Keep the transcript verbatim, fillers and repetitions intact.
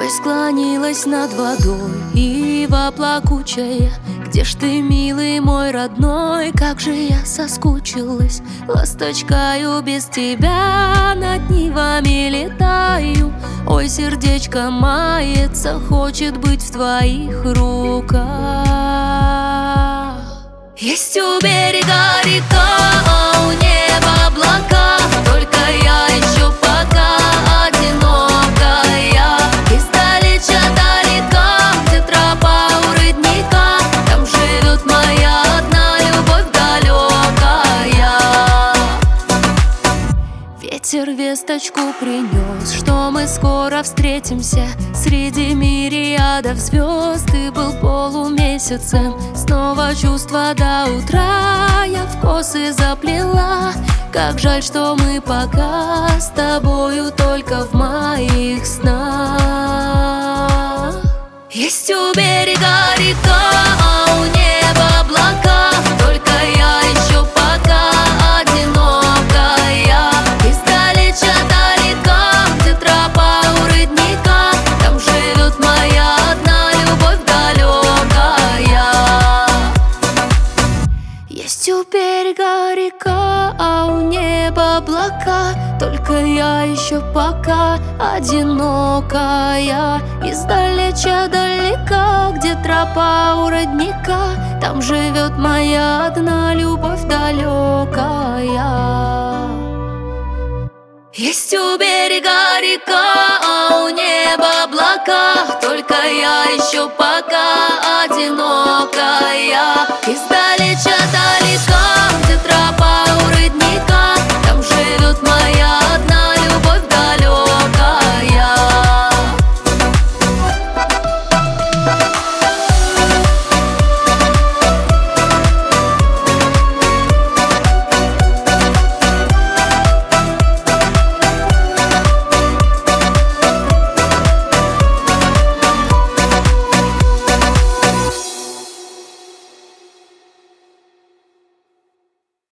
Ночь склонилась над водой, ива плакучая. Где ж ты, милый мой родной? Как же я соскучилась. Ласточкою без тебя над нивами летаю. Ой, сердечко мается, хочет быть в твоих руках. Есть у берега река, а у неба облака. Только я еще пока одинокая. Издалеча далека, где тропа у родника, там живет моя одна любовь далекая. Ветер весточку принес, что мы скоро встретимся. Среди мириадов звезд ты был полумесяцем. Снова чувства до утра я в косы заплела. Как жаль, что мы пока с тобою только в моих снах. Есть у берега река, а у неба облака. Только я еще пока одинокая. Издалеча далека, где тропа у родника, там живет моя одна любовь далекая. Есть у берега река, а у неба облака. Только я еще пока одинокая. Издалеча далека, где тропа у родника, там живет моя одна любовь далекая. Есть у берега река, а у неба облака. Только я еще пока одинокая. Издалеча далека,